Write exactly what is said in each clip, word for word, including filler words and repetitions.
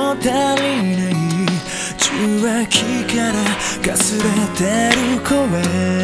足りない受話器からかすれてる声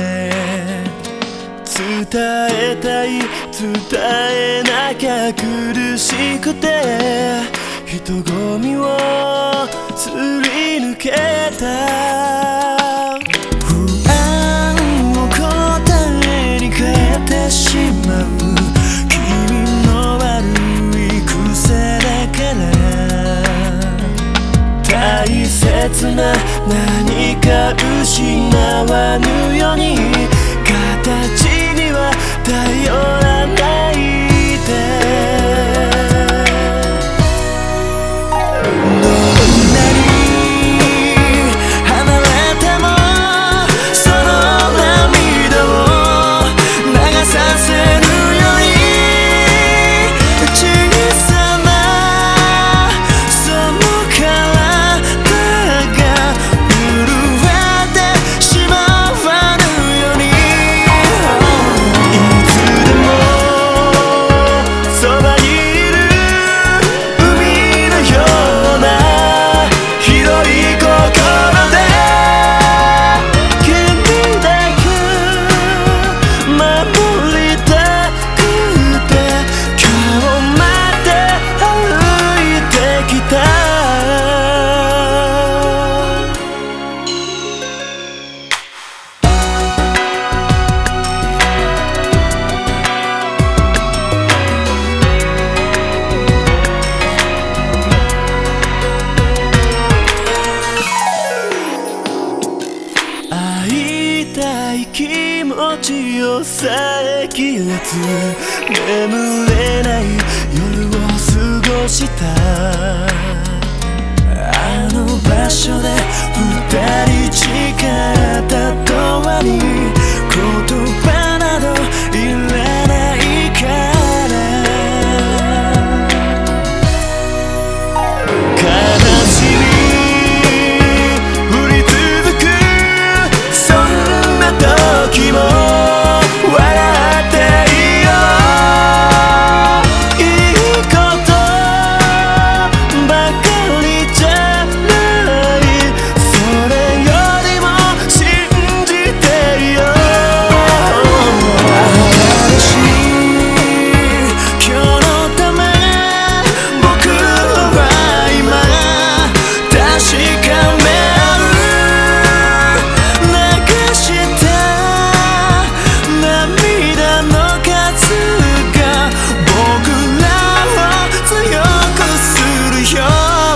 伝えたい伝えなきゃ苦しくて人混みをすり抜けた不安を答えに変えてしまう君の悪い癖だから大切な何か失わぬように形には頼らないでどんなに離れてもその涙を流させるように小さなその体が震えてしまわぬようにいつでもそばにいる海のような広い心で君だけ守りたくて今日まで歩いてきた会いたい気持ちを抑えきれず眠れない夜を過ごしたあの場所で二人誓った永遠に言葉などいらないから悲しみ降り続くそんな時も笑っていいよいいことばかりじゃないそれよりも信じていよ新しい今日のため僕は今確かめ流した涙の数が僕らを強くするよ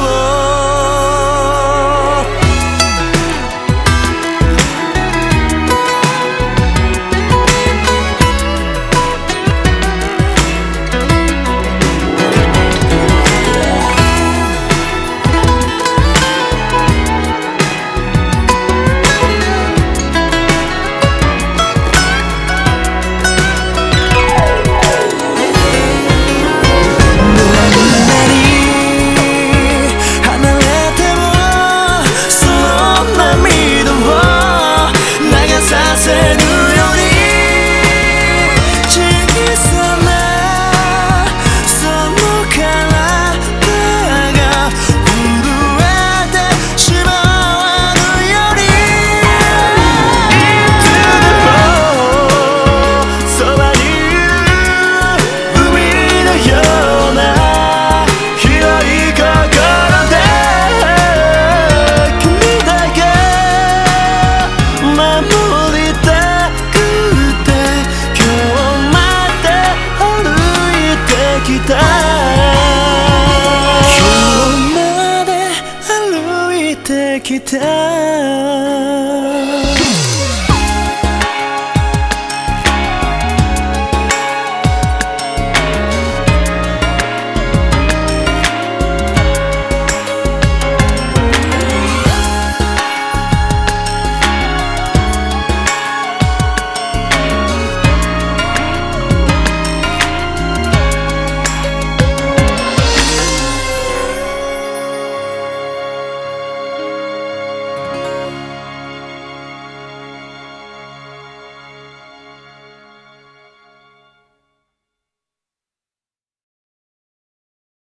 今日まで歩いてきた